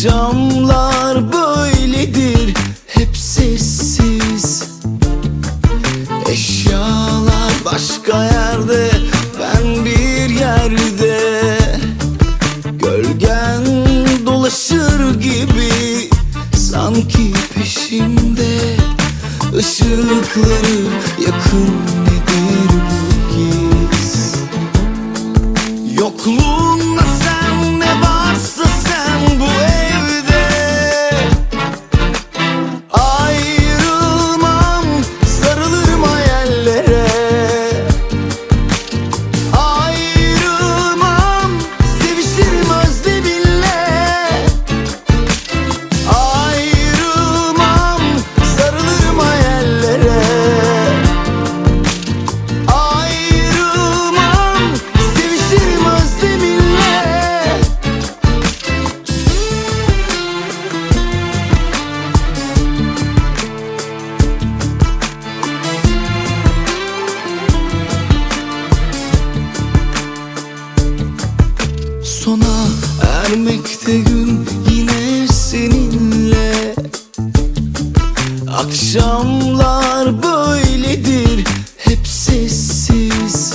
Akşamlar böyledir, hep sessiz. Eşyalar başka yerde, ben bir yerde. Gölgen dolaşır gibi, sanki peşimde. Işıkları yakın, nedir bu giz? Yokluğunda sen, ne varsa sen bu evde. Ayrılmam, sarılırım hayallere. Ayrılmam, sevişirim özleminle. Ayrılmam, sarılırım hayallere. Ayrılmam, sevişirim özleminle. Sona ermekte gün, yine seninle. Akşamlar böyledir, hep sessiz.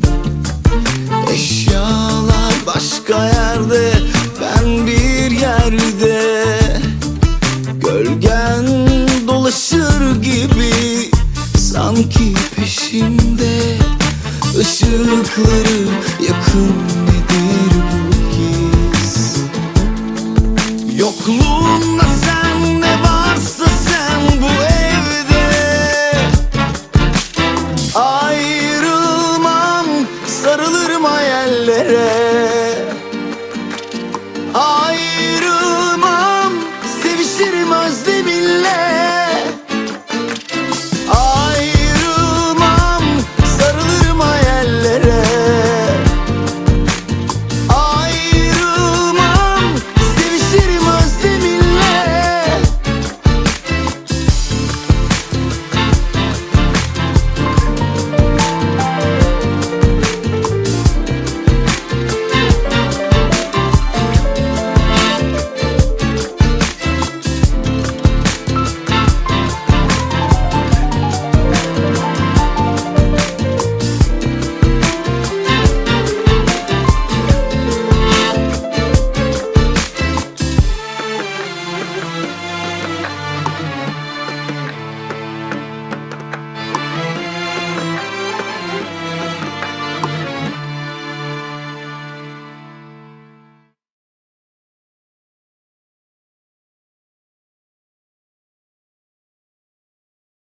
Eşyalar başka yerde, ben bir yerde. Gölgen dolaşır gibi, sanki peşimde. Işıkları yakın,